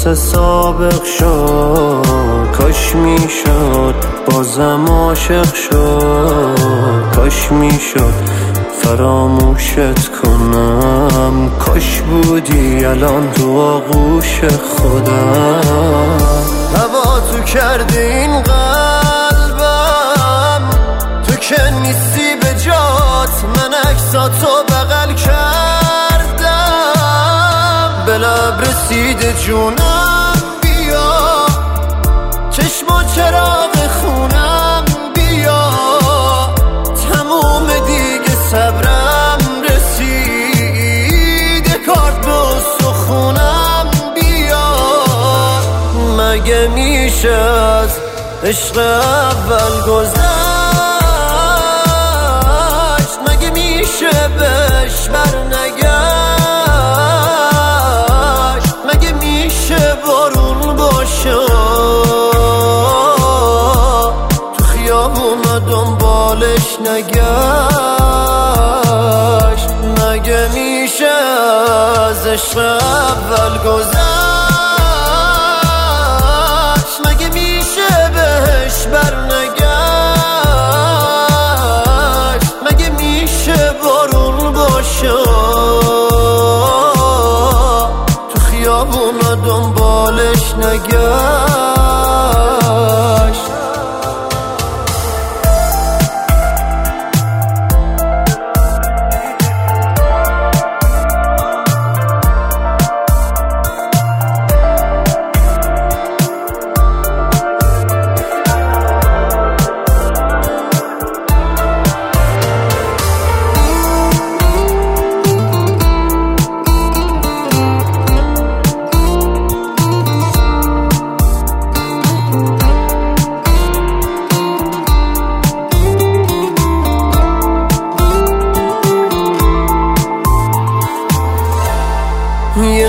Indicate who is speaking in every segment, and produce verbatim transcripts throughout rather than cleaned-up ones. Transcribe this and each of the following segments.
Speaker 1: مثل سابق شد، کاش میشد بازم عاشق شد، کاش میشد فراموشت کنم، کاش بودی الان تو آغوش خودم. هوا تو کردی این قلبم، تو که نیستی به جات، من عکساتو بغل کردم، به لب رسیده جونم بیا، چشم و چراغ خونم بیا، تموم دیگه صبرم رسیده کارت به سخونم بیا. مگه میشه از عشق اول گذشت، مگه میشه بهش برنگشت، مگه میشه بارون باشه تو خیابون دنبالش نگشت، مگه میشه از عشق اول گذشت، مگه میشه بهش برنگشت، مگه میشه بارون باشه تو خیابون دنبالش نگشت. یه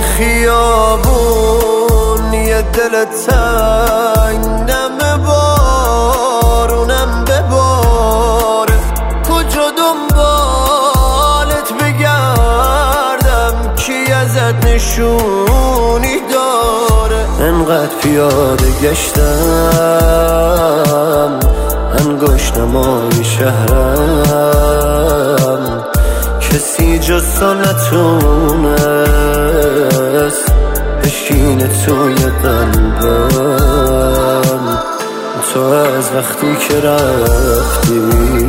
Speaker 1: خیابون، یه دل تنگ، نم بارونم بباره، کجا دنبالت بگردم، کی ازت نشونی داره. انقدر پیاده گشتم انگشت نمای شهرم، کسی جز تو نتونست بشینه توی قلبم. تو از وقتی که رفتی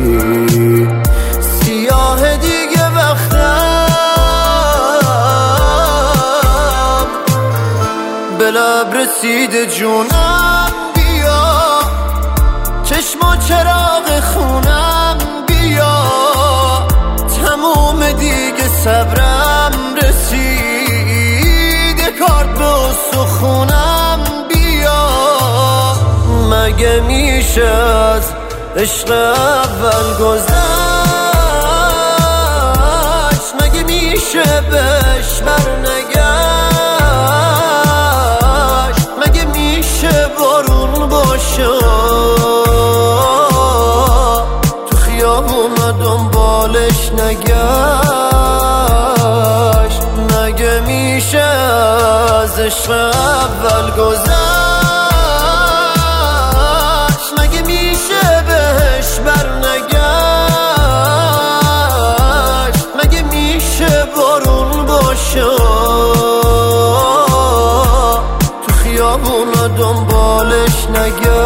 Speaker 1: سیاه دیگه وقتم، به لب رسیده جونم بیا، چشم و چراغ خونم بیا، تموم دیگه صبرم رسیده کارت به سخونم بیا. مگه میشه از عشق اول گذشت، مگه میشه بهش برنگشت، مگه میشه بارون باشه تو خیابون دنبالش نگشت، مگه میشه از عشق اول گذشت، مگه میشه بهش برنگشت، مگه میشه بارون باشه تو خیابون دنبالش نگشت.